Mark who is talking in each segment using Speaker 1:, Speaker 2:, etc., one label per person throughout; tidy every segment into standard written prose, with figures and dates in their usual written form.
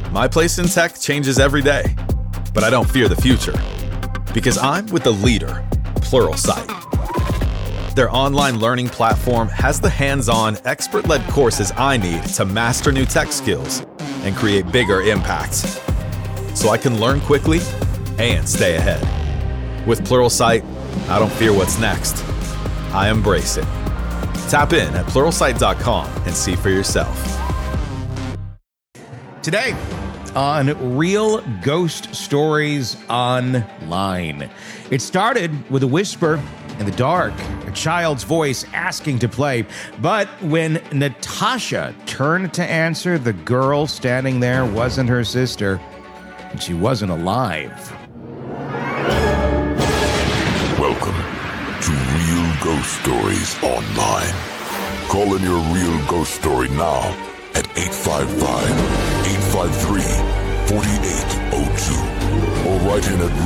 Speaker 1: My place in tech changes every day, but I don't fear the future because I'm with the leader, Pluralsight. Their online learning platform has the hands-on, expert-led courses I need to master new tech skills and create bigger impacts, so I can learn quickly and stay ahead. With Pluralsight, I don't fear what's next. I embrace it. Tap in at Pluralsight.com and see for yourself.
Speaker 2: Today on Real Ghost Stories Online. It started with a whisper in the dark, a child's voice asking to play. But when Natasha turned to answer, the girl standing there wasn't her sister, and she wasn't alive.
Speaker 3: Welcome to Real Ghost Stories Online. Call in your real ghost story now at 855-853-4802 or write in at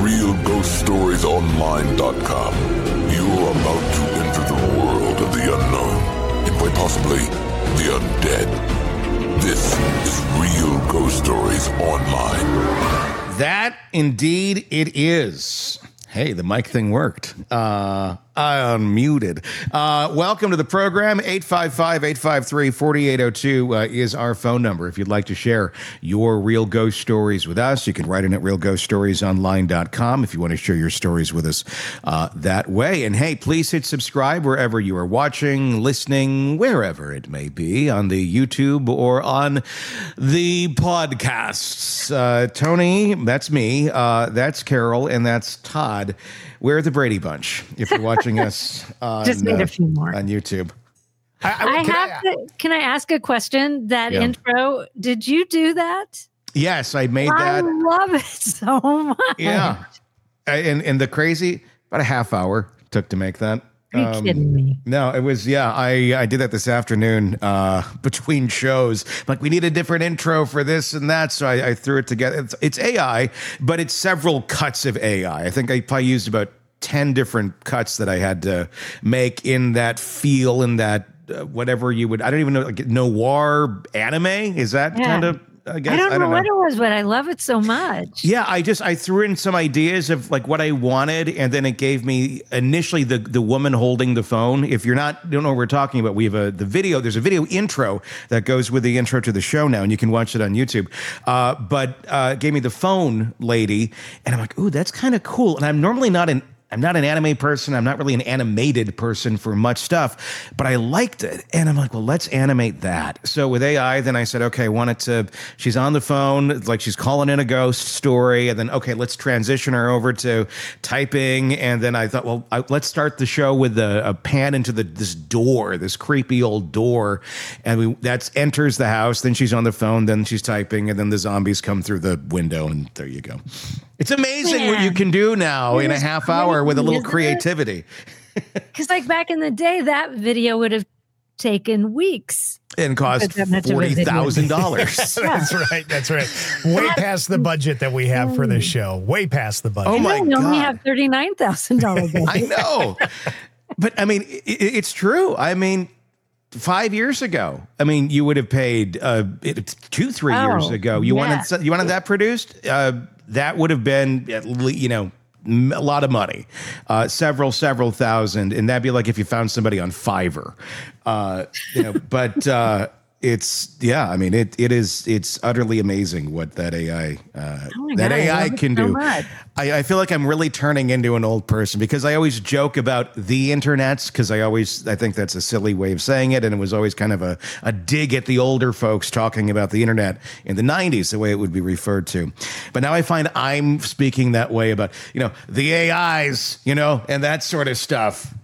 Speaker 3: realghoststoriesonline.com. You are about to enter the world of the unknown and quite possibly the undead. This is Real Ghost Stories Online.
Speaker 2: That indeed it is. Hey, the mic thing worked. I unmuted. Welcome to the program. 855-853-4802 is our phone number. If you'd like to share your real ghost stories with us, you can write in at realghoststoriesonline.com if you want to share your stories with us that way. And hey, please hit subscribe wherever you are watching, listening, wherever it may be, on the YouTube or on the podcasts. Tony, that's me. That's Carol, and that's Todd. We're the Brady Bunch, if you're watching us on,
Speaker 4: just need a few more
Speaker 2: on YouTube.
Speaker 4: Can I ask a question? That intro, did you do that?
Speaker 2: Yes, I made that.
Speaker 4: I love it so much.
Speaker 2: Yeah. And the crazy, about a half hour took to make that.
Speaker 4: Are you kidding me?
Speaker 2: No, it was, I did that this afternoon between shows. Like, we need a different intro for this and that, so I threw it together. It's AI, but it's several cuts of AI. I think I probably used about 10 different cuts that I had to make in that feel, in that whatever you would, I don't even know, like noir anime? Is that kind of... I guess,
Speaker 4: I don't know what it was, but I love it so much.
Speaker 2: Yeah, I threw in some ideas of like what I wanted, and then it gave me initially the woman holding the phone. If you're don't know what we're talking about, we have the video. There's a video intro that goes with the intro to the show now, and you can watch it on YouTube. But gave me the phone lady, and I'm like, ooh, that's kind of cool. And I'm normally not an anime person. I'm not really an animated person for much stuff, but I liked it. And I'm like, well, let's animate that. So with AI, then I said, okay, she's on the phone, it's like she's calling in a ghost story. And then, okay, let's transition her over to typing. And then I thought, well, let's start the show with a pan into this door, this creepy old door. And that enters the house. Then she's on the phone, then she's typing, and then the zombies come through the window. And there you go. It's amazing what you can do now in a half hour with a little creativity.
Speaker 4: Because like back in the day, that video would have taken weeks.
Speaker 2: And cost $40,000.
Speaker 5: That's right. Way past the budget that we have for this show. Way past the budget.
Speaker 2: Oh my God.
Speaker 4: We only have $39,000.
Speaker 2: I know. But I mean, it's true. I mean, 5 years ago, you would have paid 2-3 years ago. You wanted that produced? That would have been, a lot of money, several thousand, and that'd be like if you found somebody on Fiverr, But it's utterly amazing what that AI AI can do. I feel like I'm really turning into an old person because I always joke about the internets because I think that's a silly way of saying it, and it was always kind of a dig at the older folks talking about the internet in the 90s, the way it would be referred to. But now I find I'm speaking that way about the AIs, and that sort of stuff.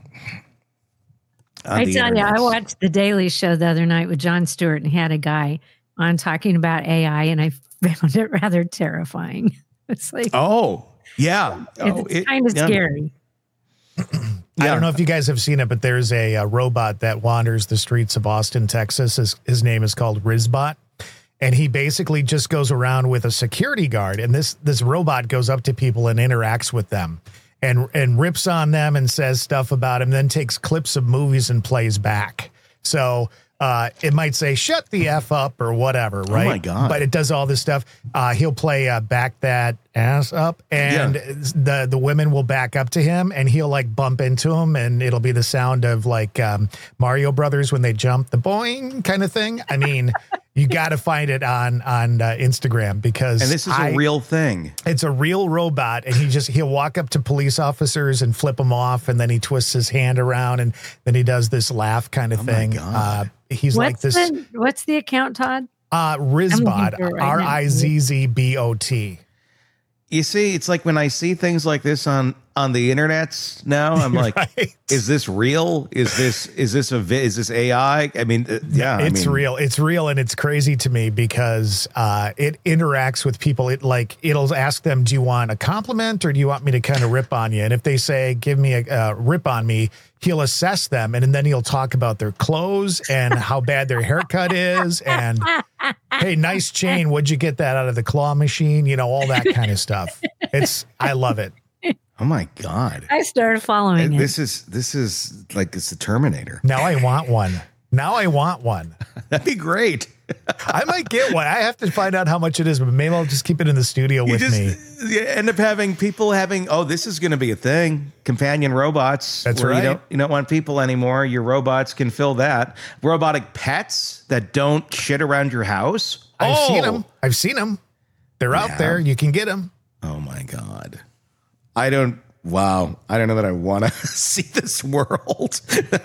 Speaker 4: I tell you, I watched The Daily Show the other night with Jon Stewart, and he had a guy on talking about AI, and I found it rather terrifying. It's like, it's kind of scary.
Speaker 5: I don't know if you guys have seen it, but there's a robot that wanders the streets of Austin, Texas. His name is called Rizbot. And he basically just goes around with a security guard. And this robot goes up to people and interacts with them and rips on them and says stuff about him, then takes clips of movies and plays back. So it might say, shut the F up or whatever, right?
Speaker 2: Oh, my God.
Speaker 5: But it does all this stuff. He'll play back that ass up, and the women will back up to him, and he'll like bump into him, and it'll be the sound of like Mario Brothers when they jump, the boing kind of thing. I mean, you got to find it on Instagram because
Speaker 2: and this is a real thing.
Speaker 5: It's a real robot, and he'll walk up to police officers and flip them off, and then he twists his hand around, and then he does this laugh kind of thing.
Speaker 2: My God.
Speaker 5: He's like this.
Speaker 4: What's the account, Todd?
Speaker 5: Rizbot, Rizzbot.
Speaker 2: You see, it's like when I see things like this on the internet now, I'm like,
Speaker 5: right.
Speaker 2: Is this real? Is this AI? I mean,
Speaker 5: it's real. It's real, and it's crazy to me because it interacts with people. It'll ask them, "Do you want a compliment or do you want me to kind of rip on you?" And if they say, "Give me a rip on me," he'll assess them, and then he'll talk about their clothes and how bad their haircut is, and hey, nice chain. What'd you get that out of the claw machine? You know, all that kind of stuff. I love it.
Speaker 2: Oh my God.
Speaker 4: I started following it.
Speaker 2: This is like it's the Terminator.
Speaker 5: Now I want one.
Speaker 2: That'd be great.
Speaker 5: I might get one. I have to find out how much it is, but maybe I'll just keep it in the studio with me.
Speaker 2: You end up having people this is going to be a thing. Companion robots.
Speaker 5: That's right.
Speaker 2: You don't want people anymore. Your robots can fill that. Robotic pets that don't shit around your house.
Speaker 5: I've seen them. They're out there. You can get them.
Speaker 2: Oh my God. I don't know that I want to see this world.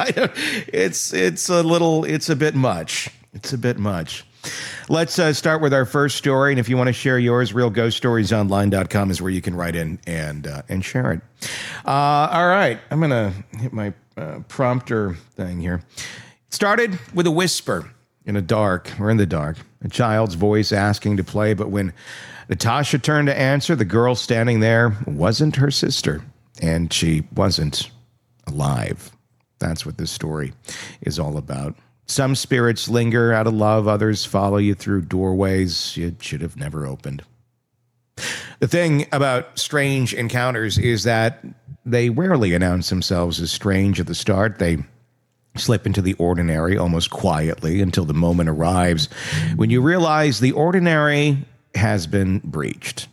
Speaker 2: It's a bit much. It's a bit much. Let's start with our first story. And if you want to share yours, realghoststoriesonline.com is where you can write in and share it. All right. I'm going to hit my prompter thing here. It started with a whisper in the dark, a child's voice asking to play. But when Natasha turned to answer, the girl standing there wasn't her sister, and she wasn't alive. That's what this story is all about. Some spirits linger out of love. Others follow you through doorways you should have never opened. The thing about strange encounters is that they rarely announce themselves as strange at the start. They slip into the ordinary almost quietly until the moment arrives when you realize the ordinary has been breached.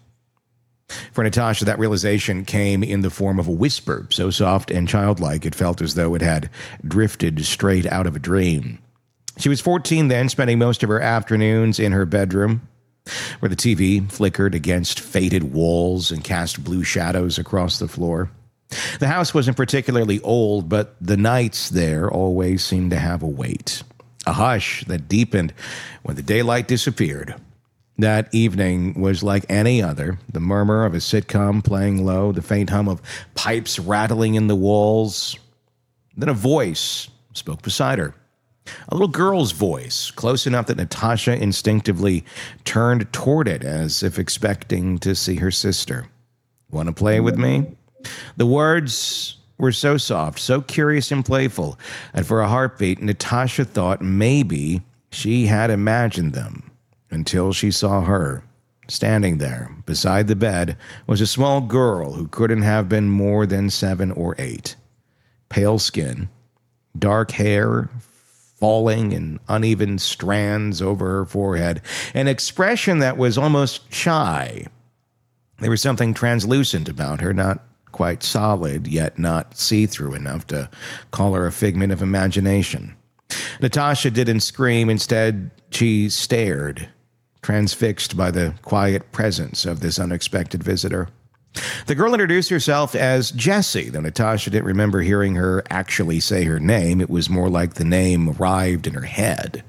Speaker 2: For Natasha, that realization came in the form of a whisper, so soft and childlike it felt as though it had drifted straight out of a dream. She was 14 then, spending most of her afternoons in her bedroom, where the TV flickered against faded walls and cast blue shadows across the floor. The house wasn't particularly old, but the nights there always seemed to have a weight, a hush that deepened when the daylight disappeared. That evening was like any other, the murmur of a sitcom playing low, the faint hum of pipes rattling in the walls. Then a voice spoke beside her, a little girl's voice, close enough that Natasha instinctively turned toward it as if expecting to see her sister. "Want to play with me?" The words were so soft, so curious and playful, that for a heartbeat, Natasha thought maybe she had imagined them. Until she saw her. Standing there, beside the bed, was a small girl who couldn't have been more than 7 or 8. Pale skin, dark hair falling in uneven strands over her forehead, an expression that was almost shy. There was something translucent about her, not quite solid, yet not see-through enough to call her a figment of imagination. Natasha didn't scream. Instead, she stared, transfixed by the quiet presence of this unexpected visitor. The girl introduced herself as Jessie, though Natasha didn't remember hearing her actually say her name. It was more like the name arrived in her head,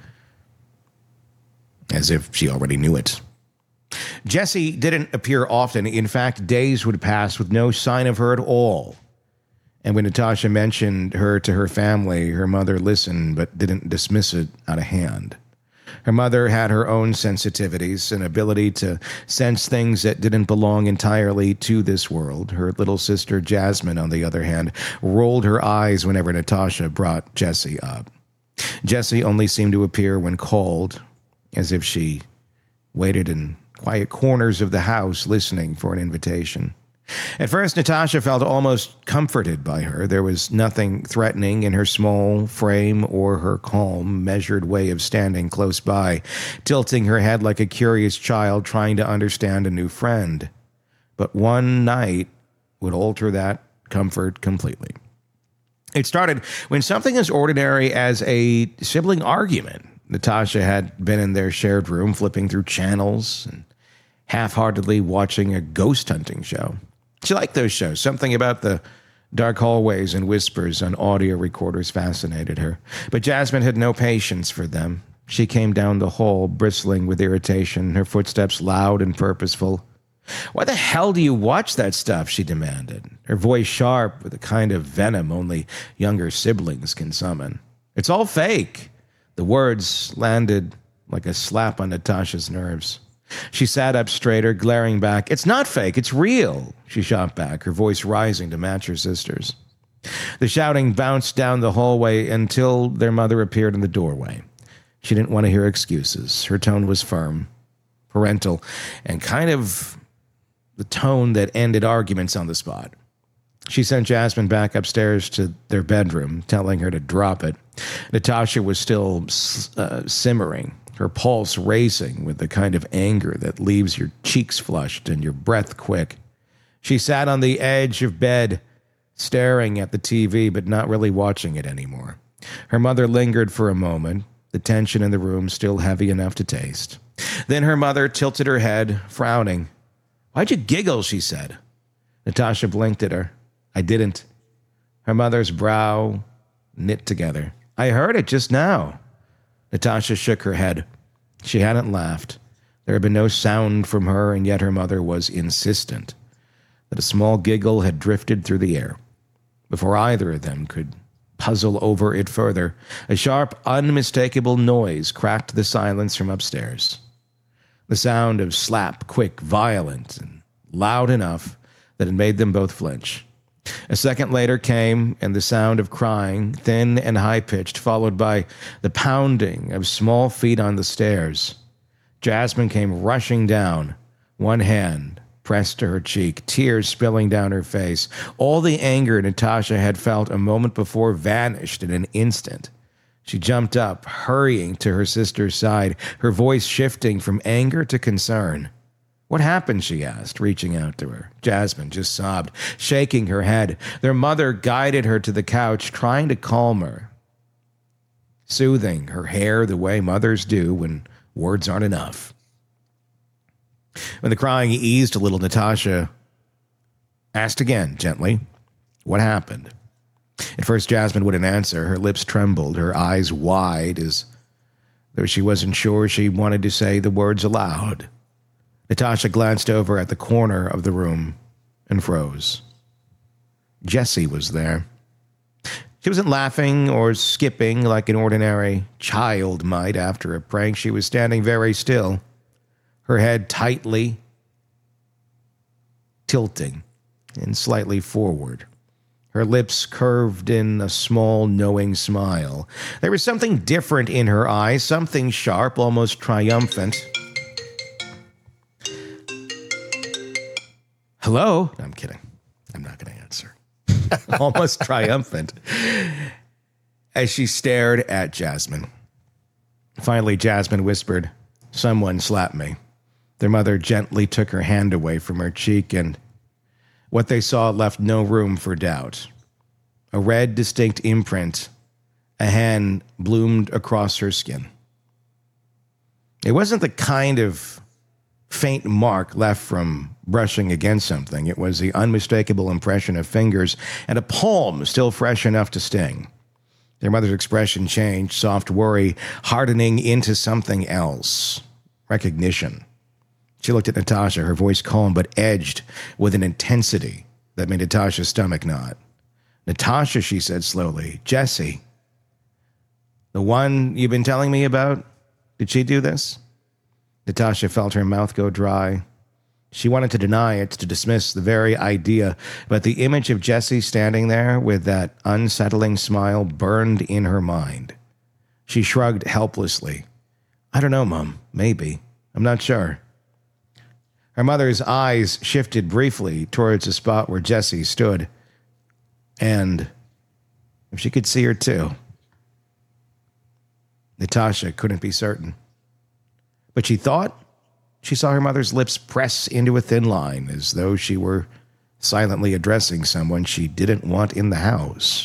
Speaker 2: as if she already knew it. Jessie didn't appear often. In fact, days would pass with no sign of her at all. And when Natasha mentioned her to her family, her mother listened but didn't dismiss it out of hand. Her mother had her own sensitivities, an ability to sense things that didn't belong entirely to this world. Her little sister, Jasmine, on the other hand, rolled her eyes whenever Natasha brought Jessie up. Jessie only seemed to appear when called, as if she waited in quiet corners of the house listening for an invitation. At first, Natasha felt almost comforted by her. There was nothing threatening in her small frame or her calm, measured way of standing close by, tilting her head like a curious child trying to understand a new friend. But one night would alter that comfort completely. It started when something as ordinary as a sibling argument. Natasha had been in their shared room, flipping through channels and half-heartedly watching a ghost hunting show. She liked those shows. Something about the dark hallways and whispers on audio recorders fascinated her. But Jasmine had no patience for them. She came down the hall, bristling with irritation, her footsteps loud and purposeful. "Why the hell do you watch that stuff?" she demanded, her voice sharp with the kind of venom only younger siblings can summon. "It's all fake." The words landed like a slap on Natasha's nerves. She sat up straighter, glaring back. "It's not fake, it's real," she shot back, her voice rising to match her sister's. The shouting bounced down the hallway until their mother appeared in the doorway. She didn't want to hear excuses. Her tone was firm, parental, and kind of the tone that ended arguments on the spot. She sent Jasmine back upstairs to their bedroom, telling her to drop it. Natasha was still simmering, her pulse racing with the kind of anger that leaves your cheeks flushed and your breath quick. She sat on the edge of bed, staring at the TV, but not really watching it anymore. Her mother lingered for a moment, the tension in the room still heavy enough to taste. Then her mother tilted her head, frowning. "Why'd you giggle?" she said. Natasha blinked at her. "I didn't." Her mother's brow knit together. "I heard it just now." Natasha shook her head. She hadn't laughed. There had been no sound from her, and yet her mother was insistent that a small giggle had drifted through the air. Before either of them could puzzle over it further, a sharp, unmistakable noise cracked the silence from upstairs. The sound of slap, quick, violent, and loud enough that it made them both flinch. A second later came, and the sound of crying, thin and high-pitched, followed by the pounding of small feet on the stairs. Jasmine came rushing down, one hand pressed to her cheek, tears spilling down her face. All the anger Natasha had felt a moment before vanished in an instant. She jumped up, hurrying to her sister's side, her voice shifting from anger to concern. "What happened?" she asked, reaching out to her. Jasmine just sobbed, shaking her head. Their mother guided her to the couch, trying to calm her, soothing her hair the way mothers do when words aren't enough. When the crying eased a little, Natasha asked again, gently, "What happened?" At first, Jasmine wouldn't answer. Her lips trembled, her eyes wide, as though she wasn't sure she wanted to say the words aloud. Natasha glanced over at the corner of the room and froze. Jessie was there. She wasn't laughing or skipping like an ordinary child might after a prank. She was standing very still, her head tightly tilting and slightly forward. Her lips curved in a small, knowing smile. There was something different in her eyes, something sharp, almost triumphant. "Hello?" I'm kidding. I'm not going to answer. Almost triumphant as she stared at Jasmine. Finally, Jasmine whispered, "Someone slapped me." Their mother gently took her hand away from her cheek, and what they saw left no room for doubt. A red, distinct imprint, a hand bloomed across her skin. It wasn't the kind of faint mark left from brushing against something. It was the unmistakable impression of fingers and a palm still fresh enough to sting. Their mother's expression changed, soft worry hardening into something else. Recognition. She looked at Natasha, her voice calm but edged with an intensity that made Natasha's stomach knot. "Natasha," she said slowly. "Jessie. The one you've been telling me about? Did she do this?" Natasha felt her mouth go dry. She wanted to deny it, to dismiss the very idea, but the image of Jessie standing there with that unsettling smile burned in her mind. She shrugged helplessly. "I don't know, Mom. Maybe. I'm not sure." Her mother's eyes shifted briefly towards the spot where Jessie stood. And if she could see her too. Natasha couldn't be certain. But she thought she saw her mother's lips press into a thin line, as though she were silently addressing someone she didn't want in the house.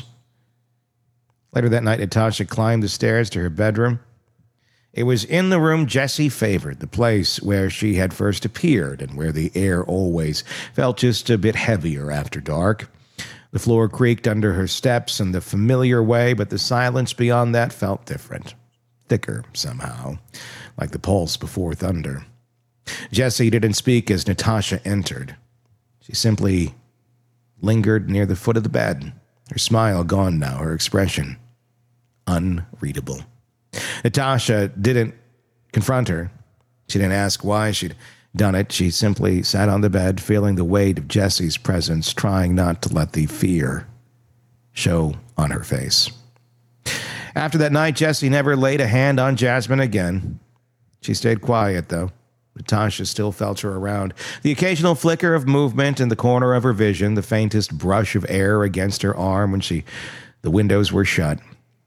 Speaker 2: Later that night, Natasha climbed the stairs to her bedroom. It was in the room Jessie favored, the place where she had first appeared and where the air always felt just a bit heavier after dark. The floor creaked under her steps in the familiar way, but the silence beyond that felt different, thicker somehow, like the pulse before thunder. Jessie didn't speak as Natasha entered. She simply lingered near the foot of the bed, her smile gone now, her expression unreadable. Natasha didn't confront her. She didn't ask why she'd done it. She simply sat on the bed, feeling the weight of Jessie's presence, trying not to let the fear show on her face. After that night, Jessie never laid a hand on Jasmine again. She stayed quiet, though. Natasha still felt her around. The occasional flicker of movement in the corner of her vision, the faintest brush of air against her arm when the windows were shut.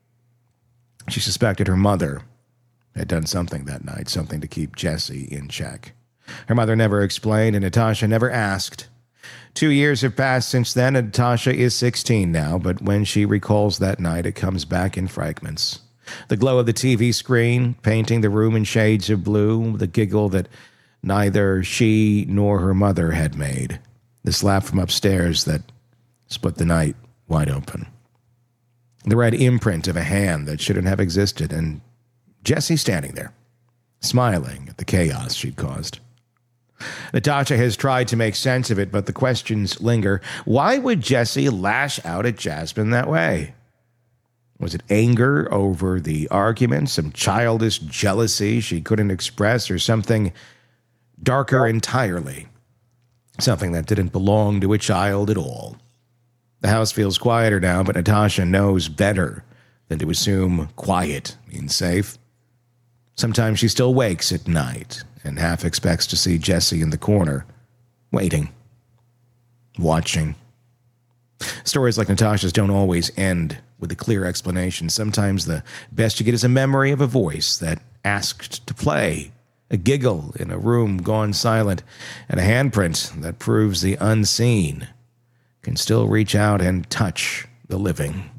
Speaker 2: She suspected her mother had done something that night, something to keep Jessie in check. Her mother never explained, and Natasha never asked. 2 years have passed since then, and Natasha is 16 now, but when she recalls that night, it comes back in fragments. The glow of the TV screen, painting the room in shades of blue, the giggle that neither she nor her mother had made, the slap from upstairs that split the night wide open. The red imprint of a hand that shouldn't have existed, and Jessie standing there, smiling at the chaos she'd caused. Natasha has tried to make sense of it, but the questions linger. Why would Jessie lash out at Jasmine that way? Was it anger over the argument, some childish jealousy she couldn't express, or something darker entirely? Something that didn't belong to a child at all. The house feels quieter now, but Natasha knows better than to assume quiet means safe. Sometimes she still wakes at night and half expects to see Jessie in the corner, waiting, watching. Stories like Natasha's don't always end with a clear explanation. Sometimes the best you get is a memory of a voice that asked to play, a giggle in a room gone silent, and a handprint that proves the unseen can still reach out and touch the living.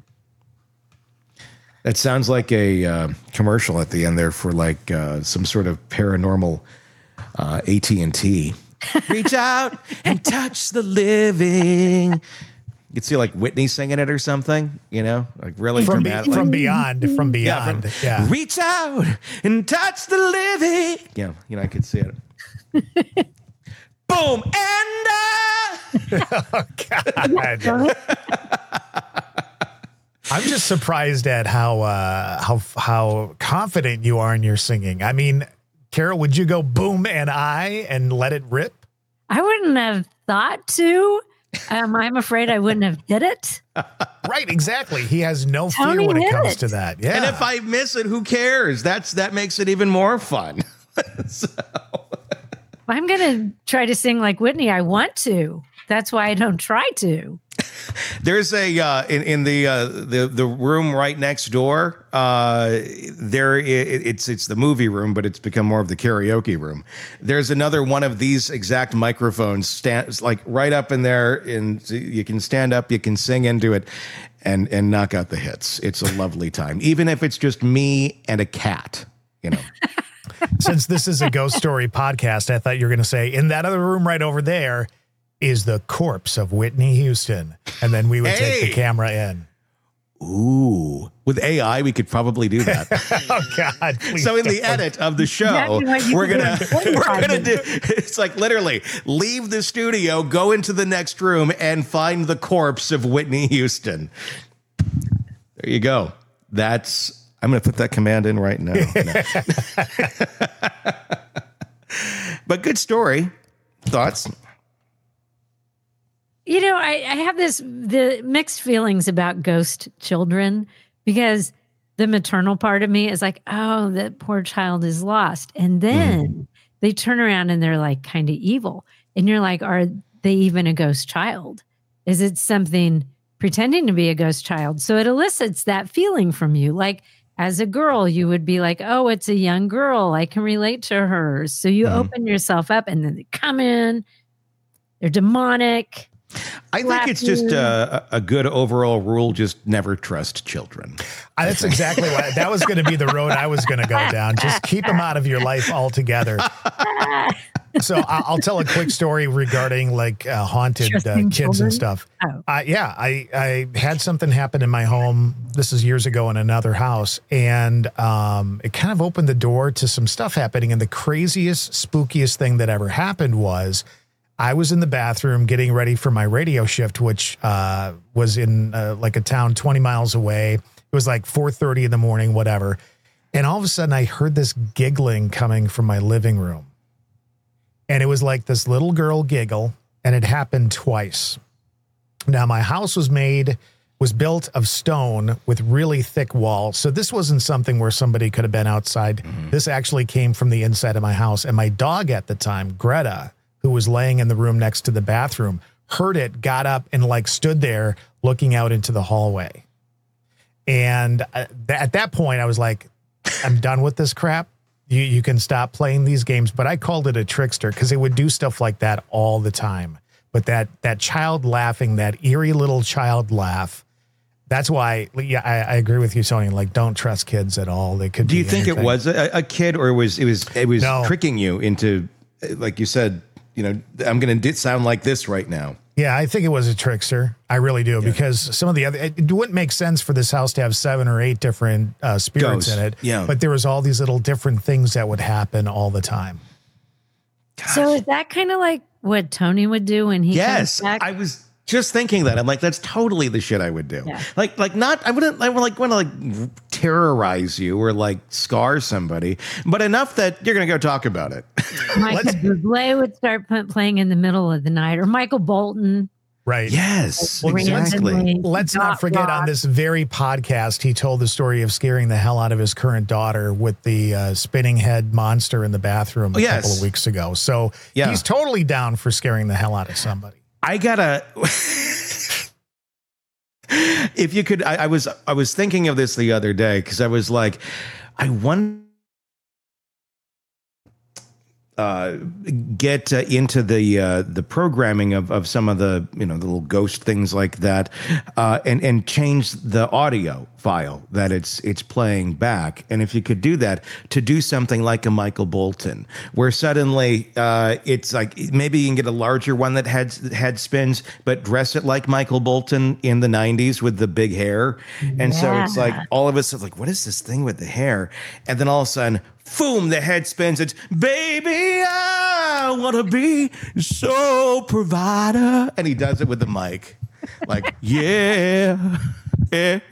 Speaker 2: That sounds like a commercial at the end there for like some sort of paranormal AT&T. Reach out and touch the living. You could see like Whitney singing it or something, you know, like really dramatic.
Speaker 5: From beyond. Yeah.
Speaker 2: Reach out and touch the living. Yeah, you know, I could see it. Boom and
Speaker 5: oh God. I'm just surprised at how confident you are in your singing. I mean, Carol, would you go boom and let it rip?
Speaker 4: I wouldn't have thought to. I'm afraid I wouldn't have did it.
Speaker 5: Right, exactly. He has no fear when it comes to that. Yeah.
Speaker 2: And if I miss it, who cares? That makes it even more fun. So.
Speaker 4: I'm going to try to sing like Whitney. I want to. That's why I don't try to.
Speaker 2: There's a in the room right next door. It's the movie room, but it's become more of the karaoke room. There's another one of these exact microphones stands like right up in there, and you can stand up, you can sing into it, and knock out the hits. It's a lovely time, even if it's just me and a cat. You know.
Speaker 5: Since this is a ghost story podcast, I thought you were going to say in that other room right over there is the corpse of Whitney Houston. And then we would take the camera in.
Speaker 2: Ooh. With AI, we could probably do that.
Speaker 5: Oh, God.
Speaker 2: So in the edit of the show, we're gonna do, it's like literally leave the studio, go into the next room, and find the corpse of Whitney Houston. There you go. I'm going to put that command in right now. No. But good story. Thoughts?
Speaker 4: You know, I have the mixed feelings about ghost children, because the maternal part of me is like, oh, that poor child is lost. And then they turn around and they're like kind of evil. And you're like, are they even a ghost child? Is it something pretending to be a ghost child? So it elicits that feeling from you. Like as a girl, you would be like, oh, it's a young girl. I can relate to her. So you open yourself up and then they come in. They're demonic.
Speaker 2: I think it's just a good overall rule. Just never trust children.
Speaker 5: That's exactly what that was going to be the road I was going to go down. Just keep them out of your life altogether. So I'll tell a quick story regarding like haunted kids and stuff. Oh. I had something happen in my home. This is years ago in another house. And it kind of opened the door to some stuff happening. And the craziest, spookiest thing that ever happened was I was in the bathroom getting ready for my radio shift, which was in like a town 20 miles away. It was like 4:30 in the morning, whatever. And all of a sudden I heard this giggling coming from my living room. And it was like this little girl giggle, and it happened twice. Now my house was built of stone with really thick walls. So this wasn't something where somebody could have been outside. Mm-hmm. This actually came from the inside of my house. And my dog at the time, Greta, who was laying in the room next to the bathroom, heard it, got up and like stood there looking out into the hallway. And at that point I was like, I'm done with this crap. You can stop playing these games. But I called it a trickster because it would do stuff like that all the time. But that child laughing, that eerie little child laugh, that's why, yeah, I agree with you, Sony. Like, don't trust kids at all. They could.
Speaker 2: Do you think anything. It was a kid, or it was
Speaker 5: no.
Speaker 2: tricking you into, like you said, you know, I'm going to sound like this right now?
Speaker 5: Yeah, I think it was a trickster. I really do, because some of the other, it wouldn't make sense for this house to have 7 or 8 different spirits in it.
Speaker 2: Yeah.
Speaker 5: But there was all these little different things that would happen all the time.
Speaker 4: Gosh. So is that kind of like what Tony would do when he comes back?
Speaker 2: I was just thinking that. I'm like, that's totally the shit I would do. Yeah. Like not, I wouldn't want to like terrorize you or like scar somebody, but enough that you're going to go talk about it.
Speaker 4: Michael Bublé would start playing in the middle of the night, or Michael Bolton.
Speaker 5: Right.
Speaker 2: Yes,
Speaker 5: well, exactly. Let's not forget on this very podcast, he told the story of scaring the hell out of his current daughter with the spinning head monster in the bathroom a couple of weeks ago. So he's totally down for scaring the hell out of somebody.
Speaker 2: I gotta, if you could, I was thinking of this the other day, because I was like, I wonder, get into the programming of some of the, you know, the little ghost things like that, and change the audio file that it's playing back. And if you could do that, to do something like a Michael Bolton, where suddenly it's like, maybe you can get a larger one that had spins, but dress it like Michael Bolton in the 90s with the big hair. And so it's like, all of us are like, what is this thing with the hair? And then all of a sudden, boom, the head spins. It's, baby, I want to be so provider. And he does it with the mic. Like, yeah. I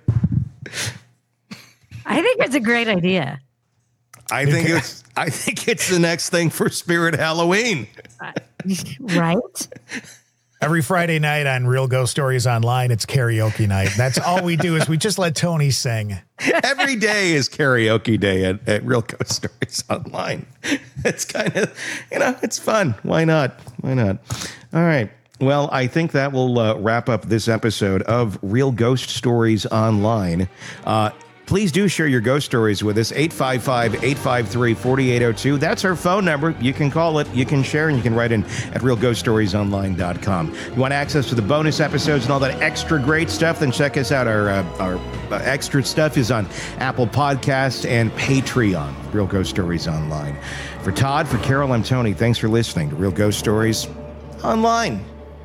Speaker 4: think it's a great idea.
Speaker 2: I think it's the next thing for Spirit Halloween.
Speaker 4: Right?
Speaker 5: Every Friday night on Real Ghost Stories Online, it's karaoke night. That's all we do, is we just let Tony sing.
Speaker 2: Every day is karaoke day at Real Ghost Stories Online. It's kind of, you know, it's fun. Why not? All right. Well, I think that will wrap up this episode of Real Ghost Stories Online. Please do share your ghost stories with us, 855-853-4802. That's our phone number. You can call it, you can share, and you can write in at realghoststoriesonline.com. You want access to the bonus episodes and all that extra great stuff, then check us out. Our extra stuff is on Apple Podcasts and Patreon, Real Ghost Stories Online. For Todd, for Carol, I'm Tony. Thanks for listening to Real Ghost Stories Online.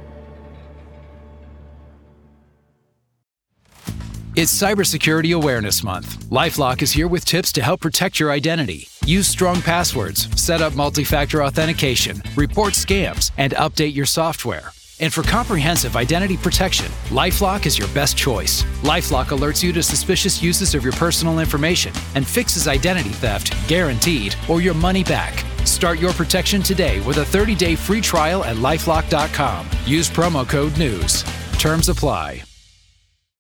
Speaker 6: It's Cybersecurity Awareness Month. LifeLock is here with tips to help protect your identity. Use strong passwords, set up multi-factor authentication, report scams, and update your software. And for comprehensive identity protection, LifeLock is your best choice. LifeLock alerts you to suspicious uses of your personal information and fixes identity theft, guaranteed, or your money back. Start your protection today with a 30-day free trial at LifeLock.com. Use promo code NEWS. Terms apply.